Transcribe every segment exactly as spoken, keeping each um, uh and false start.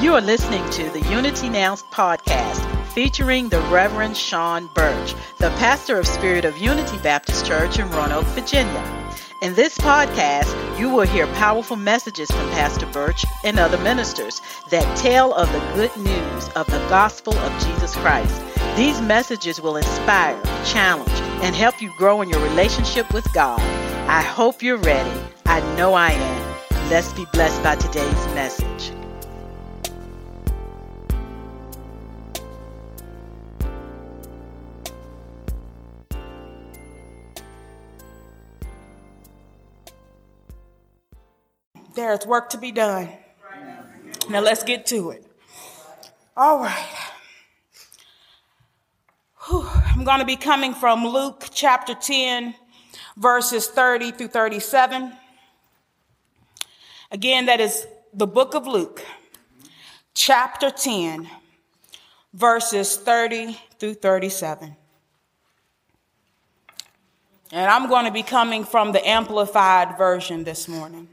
You are listening to the Unity Now podcast featuring the Reverend Sean Birch, the pastor of Spirit of Unity Baptist Church in Roanoke, Virginia. In this podcast, you will hear powerful messages from Pastor Birch and other ministers that tell of the good news of the gospel of Jesus Christ. These messages will inspire, challenge, and help you grow in your relationship with God. I hope you're ready. I know I am. Let's be blessed by today's message. There's work to be done. Now let's get to it. All right. Whew. I'm going to be coming from Luke chapter ten, verses thirty through thirty-seven. Again, that is the book of Luke, chapter ten, verses thirty through thirty-seven. And I'm going to be coming from the Amplified version this morning.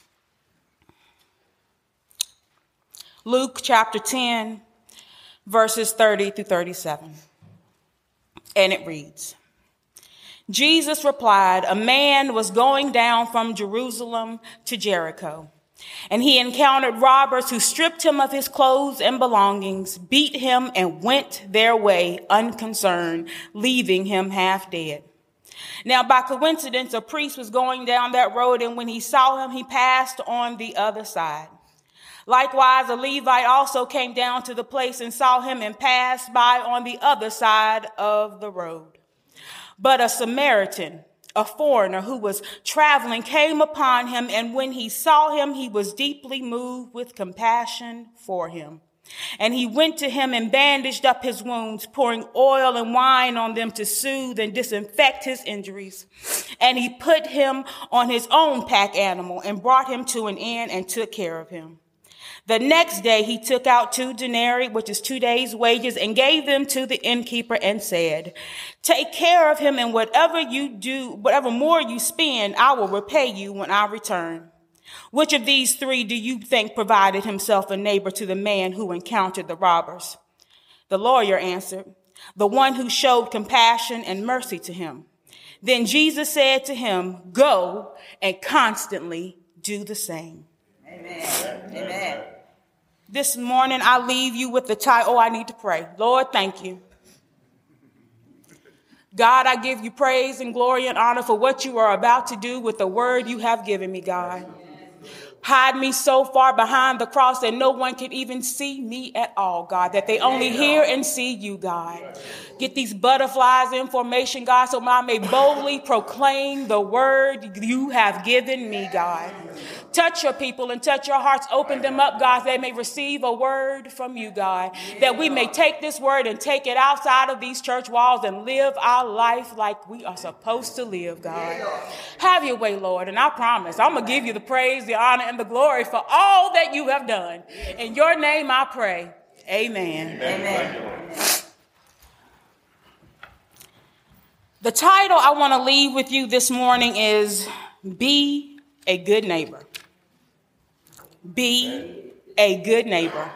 Luke chapter ten, verses thirty through thirty-seven. And it reads, Jesus replied, a man was going down from Jerusalem to Jericho, and he encountered robbers who stripped him of his clothes and belongings, beat him, and went their way unconcerned, leaving him half dead. Now, by coincidence, a priest was going down that road, and when he saw him, he passed on the other side. Likewise, a Levite also came down to the place and saw him and passed by on the other side of the road. But a Samaritan, a foreigner who was traveling, came upon him, and when he saw him, he was deeply moved with compassion for him. And he went to him and bandaged up his wounds, pouring oil and wine on them to soothe and disinfect his injuries. And he put him on his own pack animal and brought him to an inn and took care of him. The next day he took out two denarii, which is two days' wages, and gave them to the innkeeper and said, take care of him, and whatever you do, whatever more you spend, I will repay you when I return. Which of these three do you think provided himself a neighbor to the man who encountered the robbers? The lawyer answered, the one who showed compassion and mercy to him. Then Jesus said to him, go and constantly do the same. Amen. Amen. This morning, I leave you with the title, oh, I need to pray. Lord, thank you. God, I give you praise and glory and honor for what you are about to do with the word you have given me, God. Hide me so far behind the cross that no one can even see me at all, God, that they only hear and see you, God. Get these butterflies in formation, God, so I may boldly proclaim the word you have given me, God. Touch your people and touch your hearts. Open them up, God, so they may receive a word from you, God, that we may take this word and take it outside of these church walls and live our life like we are supposed to live, God. Have your way, Lord, and I promise I'm going to give you the praise, the honor, and the glory for all that you have done. In your name I pray. Amen. Amen. Amen. The title I want to leave with you this morning is Be a Good Neighbor. Be a good neighbor.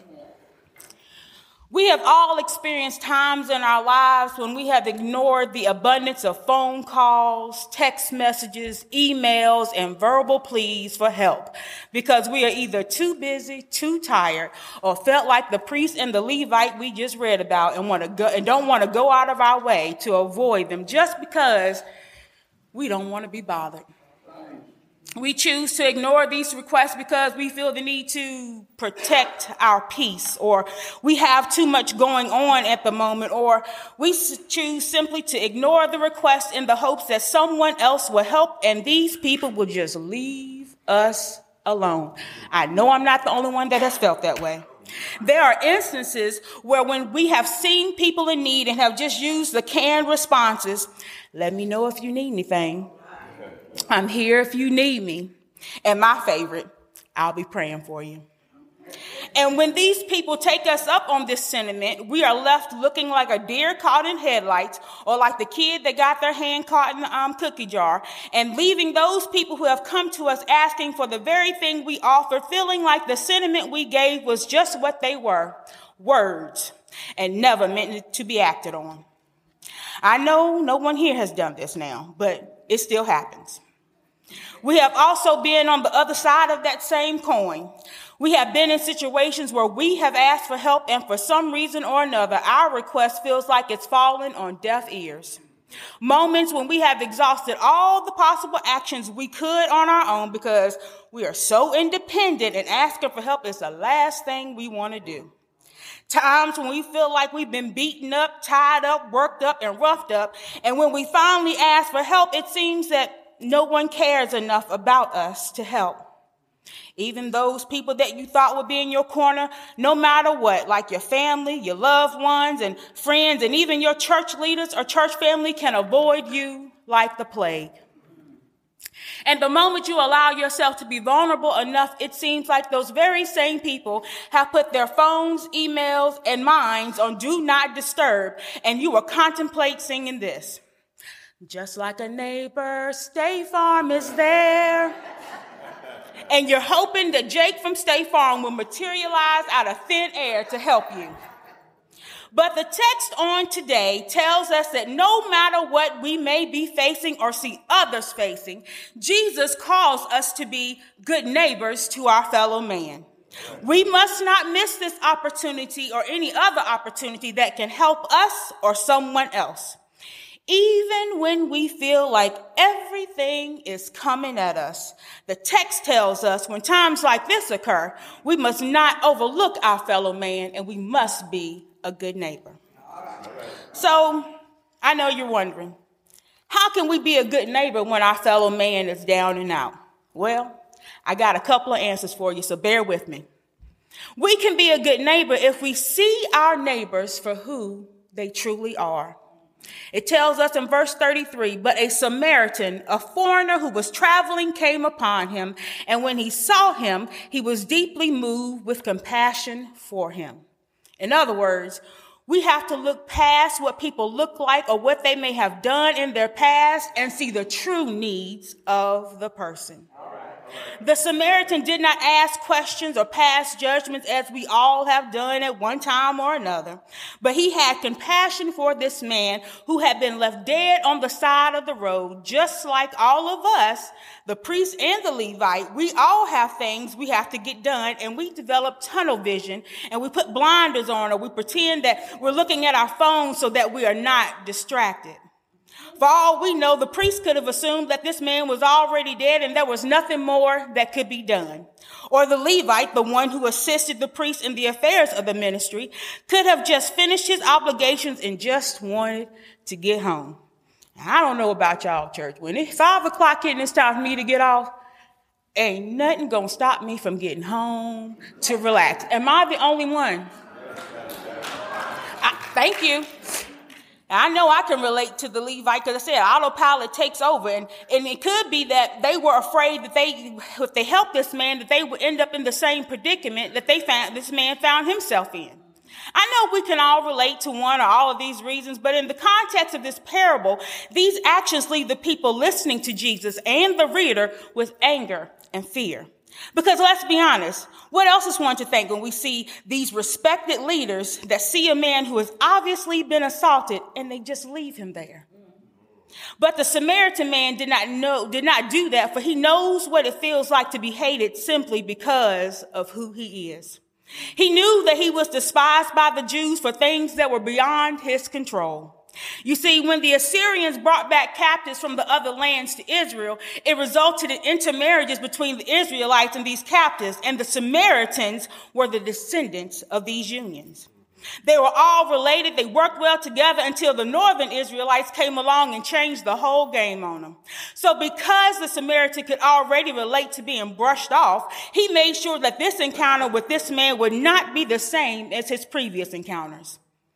We have all experienced times in our lives when we have ignored the abundance of phone calls, text messages, emails, and verbal pleas for help because we are either too busy, too tired, or felt like the priest and the Levite we just read about and want to go and don't want to go out of our way to avoid them just because we don't want to be bothered. We choose to ignore these requests because we feel the need to protect our peace, or we have too much going on at the moment, or we choose simply to ignore the request in the hopes that someone else will help and these people will just leave us alone. I know I'm not the only one that has felt that way. There are instances where when we have seen people in need and have just used the canned responses, let me know if you need anything. I'm here if you need me. And my favorite, I'll be praying for you. And when these people take us up on this sentiment, we are left looking like a deer caught in headlights, or like the kid that got their hand caught in the um, cookie jar, and leaving those people who have come to us asking for the very thing we offered, feeling like the sentiment we gave was just what they were, words, and never meant to be acted on. I know no one here has done this now, but it still happens. We have also been on the other side of that same coin. We have been in situations where we have asked for help, and for some reason or another, our request feels like it's fallen on deaf ears. Moments when we have exhausted all the possible actions we could on our own because we are so independent, and asking for help is the last thing we want to do. Times when we feel like we've been beaten up, tied up, worked up, and roughed up. And when we finally ask for help, it seems that no one cares enough about us to help. Even those people that you thought would be in your corner, no matter what, like your family, your loved ones, and friends, and even your church leaders or church family, can avoid you like the plague. And the moment you allow yourself to be vulnerable enough, it seems like those very same people have put their phones, emails, and minds on do not disturb, and you will contemplate singing this. Just like a neighbor, State Farm is there. And you're hoping that Jake from State Farm will materialize out of thin air to help you. But the text on today tells us that no matter what we may be facing or see others facing, Jesus calls us to be good neighbors to our fellow man. We must not miss this opportunity or any other opportunity that can help us or someone else. Even when we feel like everything is coming at us, the text tells us when times like this occur, we must not overlook our fellow man, and we must be a good neighbor. So I know you're wondering, how can we be a good neighbor when our fellow man is down and out? Well, I got a couple of answers for you, so bear with me. We can be a good neighbor if we see our neighbors for who they truly are. It tells us in verse thirty-three, but a Samaritan, a foreigner who was traveling, came upon him, and when he saw him, he was deeply moved with compassion for him. In other words, we have to look past what people look like or what they may have done in their past and see the true needs of the person. The Samaritan did not ask questions or pass judgments as we all have done at one time or another, but he had compassion for this man who had been left dead on the side of the road. Just like all of us, the priest and the Levite, we all have things we have to get done, and we develop tunnel vision, and we put blinders on, or we pretend that we're looking at our phones so that we are not distracted. For all we know, the priest could have assumed that this man was already dead and there was nothing more that could be done. Or the Levite, the one who assisted the priest in the affairs of the ministry, could have just finished his obligations and just wanted to get home. Now, I don't know about y'all, church. When it's five o'clock and it's time for me to get off, ain't nothing gonna stop me from getting home to relax. Am I the only one? I, thank you. I know I can relate to the Levite because I said autopilot takes over. And, and it could be that they were afraid that they, if they helped this man, that they would end up in the same predicament that they found, this man found himself in. I know we can all relate to one or all of these reasons, but in the context of this parable, these actions leave the people listening to Jesus and the reader with anger and fear. Because let's be honest, what else is one to think when we see these respected leaders that see a man who has obviously been assaulted and they just leave him there? But the Samaritan man did not know, did not do that, for he knows what it feels like to be hated simply because of who he is. He knew that he was despised by the Jews for things that were beyond his control. You see, when the Assyrians brought back captives from the other lands to Israel, it resulted in intermarriages between the Israelites and these captives, and the Samaritans were the descendants of these unions. They were all related. They worked well together until the northern Israelites came along and changed the whole game on them. So because the Samaritan could already relate to being brushed off, he made sure that this encounter with this man would not be the same as his previous encounters.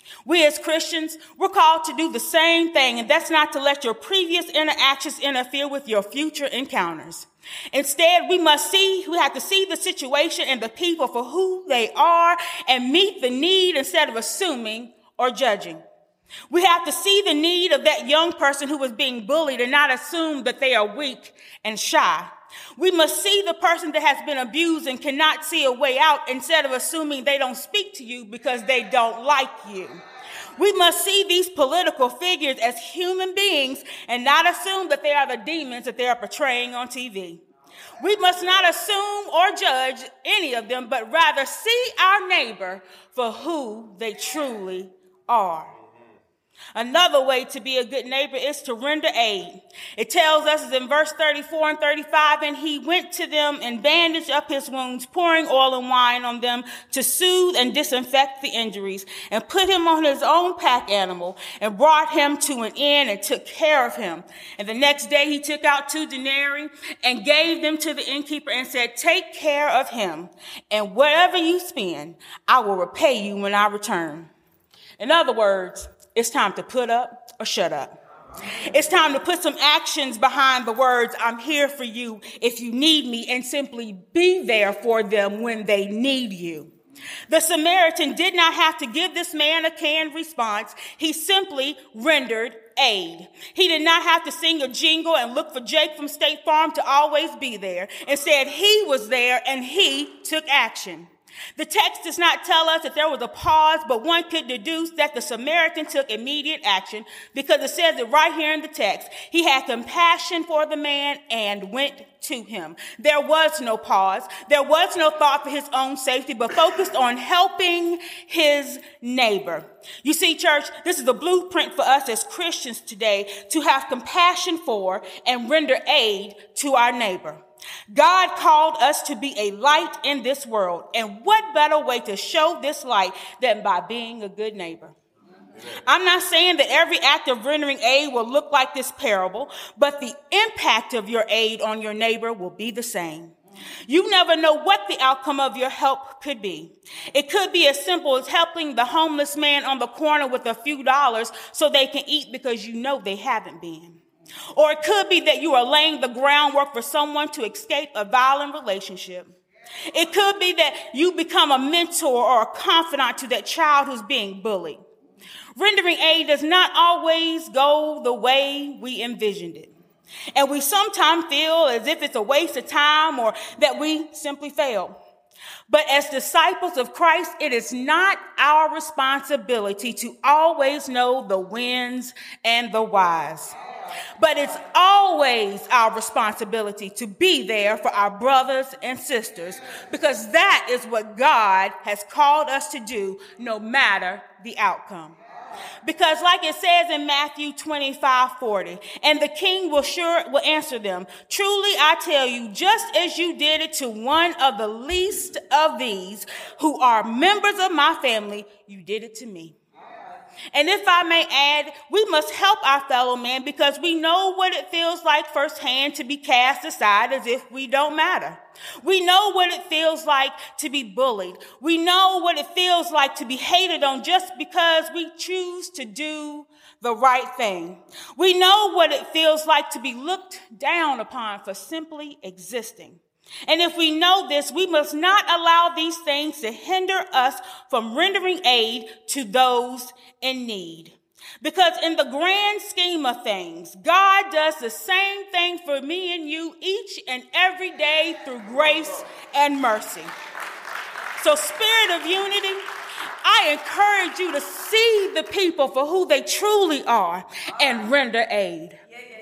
We as Christians, we're called to do the same thing, and that's not to let your previous interactions interfere with your future encounters. Instead, we must see, we have to see the situation and the people for who they are and meet the need instead of assuming or judging. We have to see the need of that young person who is being bullied and not assume that they are weak and shy. We must see the person that has been abused and cannot see a way out instead of assuming they don't speak to you because they don't like you. We must see these political figures as human beings and not assume that they are the demons that they are portraying on T V. We must not assume or judge any of them, but rather see our neighbor for who they truly are. Another way to be a good neighbor is to render aid. It tells us in verse thirty-four and thirty-five, and he went to them and bandaged up his wounds, pouring oil and wine on them to soothe and disinfect the injuries, and put him on his own pack animal and brought him to an inn and took care of him. And the next day he took out two denarii and gave them to the innkeeper and said, take care of him, and whatever you spend, I will repay you when I return. In other words, it's time to put up or shut up. It's time to put some actions behind the words, I'm here for you if you need me, and simply be there for them when they need you. The Samaritan did not have to give this man a canned response. He simply rendered aid. He did not have to sing a jingle and look for Jake from State Farm to always be there. Instead, he was there and he took action. The text does not tell us that there was a pause, but one could deduce that the Samaritan took immediate action because it says it right here in the text. He had compassion for the man and went to him. There was no pause. There was no thought for his own safety, but focused on helping his neighbor. You see, church, this is a blueprint for us as Christians today to have compassion for and render aid to our neighbor. God called us to be a light in this world. And what better way to show this light than by being a good neighbor? I'm not saying that every act of rendering aid will look like this parable, but the impact of your aid on your neighbor will be the same. You never know what the outcome of your help could be. It could be as simple as helping the homeless man on the corner with a few dollars so they can eat because you know they haven't been. Or it could be that you are laying the groundwork for someone to escape a violent relationship. It could be that you become a mentor or a confidant to that child who's being bullied. Rendering aid does not always go the way we envisioned it. And we sometimes feel as if it's a waste of time or that we simply failed. But as disciples of Christ, it is not our responsibility to always know the whens and the whys. But it's always our responsibility to be there for our brothers and sisters, because that is what God has called us to do, no matter the outcome. Because like it says in Matthew twenty-five forty, and the king will sure will answer them, truly I tell you, just as you did it to one of the least of these who are members of my family, you did it to me. And if I may add, we must help our fellow man because we know what it feels like firsthand to be cast aside as if we don't matter. We know what it feels like to be bullied. We know what it feels like to be hated on just because we choose to do the right thing. We know what it feels like to be looked down upon for simply existing. And if we know this, we must not allow these things to hinder us from rendering aid to those in need. Because in the grand scheme of things, God does the same thing for me and you each and every day through grace and mercy. So, Spirit of Unity, I encourage you to see the people for who they truly are and render aid.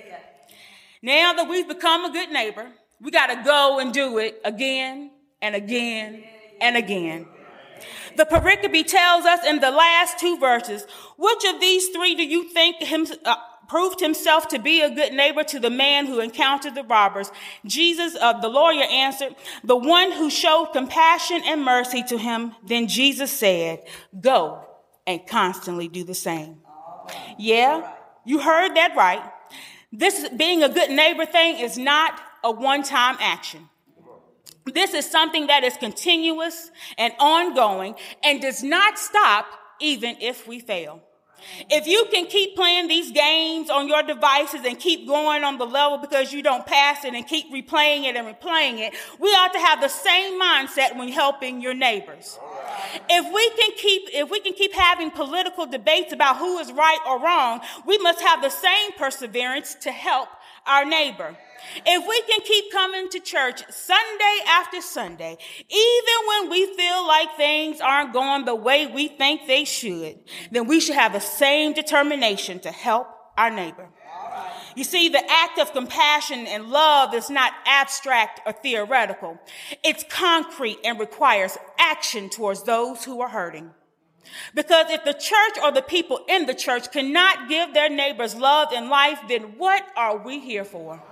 Now that we've become a good neighbor, we got to go and do it again and again and again. The pericope tells us in the last two verses, which of these three do you think him, uh, proved himself to be a good neighbor to the man who encountered the robbers? Jesus, uh, the lawyer, answered, the one who showed compassion and mercy to him. Then Jesus said, go and constantly do the same. Yeah, you heard that right. This being a good neighbor thing is not a one-time action. This is something that is continuous and ongoing and does not stop even if we fail. If you can keep playing these games on your devices and keep going on the level because you don't pass it and keep replaying it and replaying it, we ought to have the same mindset when helping your neighbors. If we can keep, if we can keep having political debates about who is right or wrong, we must have the same perseverance to help our neighbor. If we can keep coming to church Sunday after Sunday, even when we feel like things aren't going the way we think they should, then we should have the same determination to help our neighbor. You see, the act of compassion and love is not abstract or theoretical. It's concrete and requires action towards those who are hurting. Because if the church or the people in the church cannot give their neighbors love and life, then what are we here for?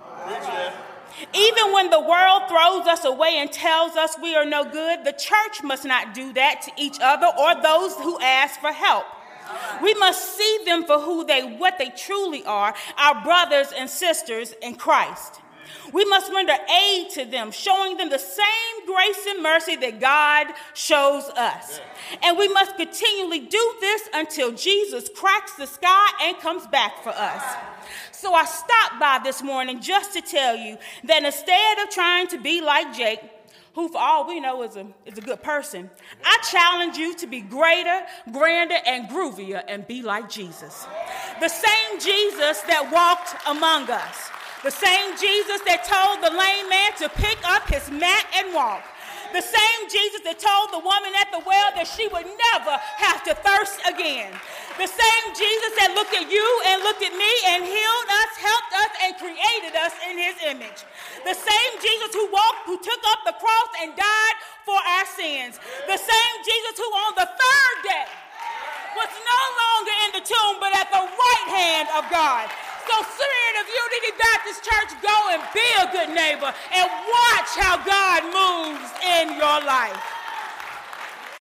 Even when the world throws us away and tells us we are no good, the church must not do that to each other or those who ask for help. We must see them for who they, what they truly are, our brothers and sisters in Christ. We must render aid to them, showing them the same grace and mercy that God shows us. And we must continually do this until Jesus cracks the sky and comes back for us. So I stopped by this morning just to tell you that instead of trying to be like Jake, who for all we know is a, is a good person, I challenge you to be greater, grander, and groovier and be like Jesus. The same Jesus that walked among us. The same Jesus that told the lame man to pick up his mat and walk. The same Jesus that told the woman at the well that she would never have to thirst again. The same Jesus that looked at you and looked at me and healed us, helped us, and created us in his image. The same Jesus who walked, who took up the cross and died for our sins. The same Jesus who on the third day was no longer in the tomb but at the right hand of God. So Spirit of Unity Baptist Church, go and be a good neighbor and watch how God moves in your life.